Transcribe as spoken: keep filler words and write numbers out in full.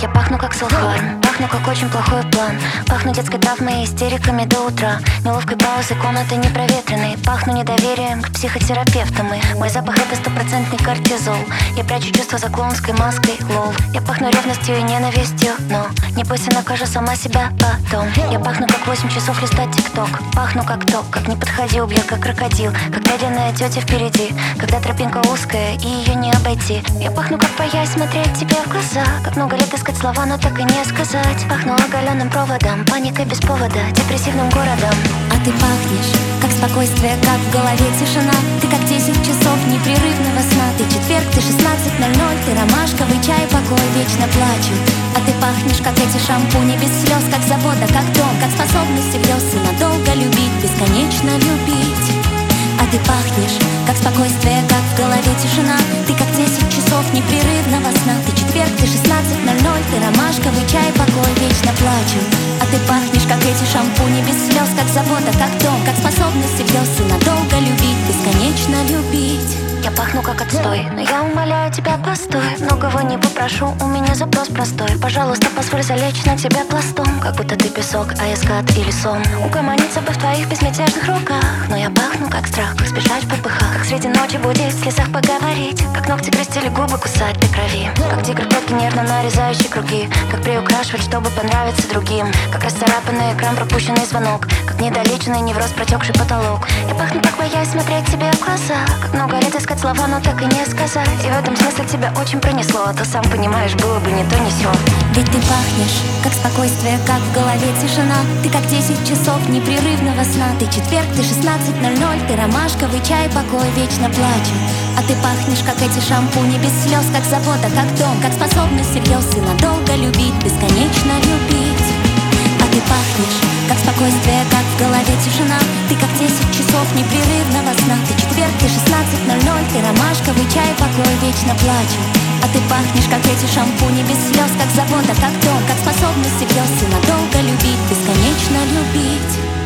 Я пахну как селфхарм, пахну как очень плохой план. Пахну детской травмой и истериками до утра, неловкой паузой комнаты непроветренной. Пахну недоверием к психотерапевтам, и мой запах это стопроцентный кортизол. Я прячу чувства за клоунской маской, лол. Я пахну ревностью и ненавистью, но не бойся, накажу сама себя потом. Я пахну как восемь часов листать тикток. Пахну как то, как не подходи, убью как крокодил, как медленная тетя впереди, когда тропинка узкая и ее не обойти. Я пахну как боясь смотреть тебе в глаза, как много лет искать слова, но так и не сказать. Пахну оголенным проводом, паникой без повода, депрессивным городом. А ты пахнешь, как спокойствие, как в голове тишина. Ты как десять часов непрерывного сна. Ты четверг, ты шестнадцать ноль ноль. Ты ромашковый чай, покой, вечно плачу. А ты пахнешь, как эти шампуни без слез, как забота, как дом, как способность грез и надолго любить, бесконечно любить. А ты пахнешь, как спокойствие, как в голове тишина. Ты как десять часов непрерывного сна. Ты четверг, ты шестнадцать ноль ноль. Ты ромашковый чай, покой, вечно плачу. А ты пахнешь, как эти шампуни без слез, как забота, как дом, как способность грез и надолго любить, бесконечно любить. Я пахну как отстой, но я умоляю тебя, постой. Многого не попрошу, у меня запрос простой. Пожалуйста, позволь залечь на тебя пластом, как будто ты песок, а я скат или сон. Угомониться бы в твоих безмятежных руках. Но я пахну как страх, как сбежать в попыхах, как среди ночи будить, в слезах поговорить, как ногти крестили губы, кусать до крови, как тигр клетки нервно нарезающий круги, как приукрашивать, чтобы понравиться другим, как расцарапанный экран, пропущенный звонок, как недолеченный невроз, протекший потолок. Я пахну как боясь смотреть тебе в глаза, как много лет искать слова, но так и не сказать. И в этом смысле тебя очень пронесло, а то сам понимаешь, было бы не то, не сё. Ведь ты пахнешь, как спокойствие, как в голове тишина. Ты как десять часов непрерывного сна. Ты четверг, ты шестнадцать ноль ноль. Ты ромашковый чай, покой, вечно плачу. А ты пахнешь, как эти шампуни без слез, как забота, как дом, как способность грез и надолго любить, бесконечно любить. А ты пахнешь, как спокойствие, как в голове тишина. Ты как десять часов непрерывного сна. Ты четверг, ты шестнадцать ноль ноль. Ты ромашковый чай, покой, вечно плачу. А ты пахнешь, как эти шампуни без слез, как забота, как дом, как способность грез и надолго любить, бесконечно любить.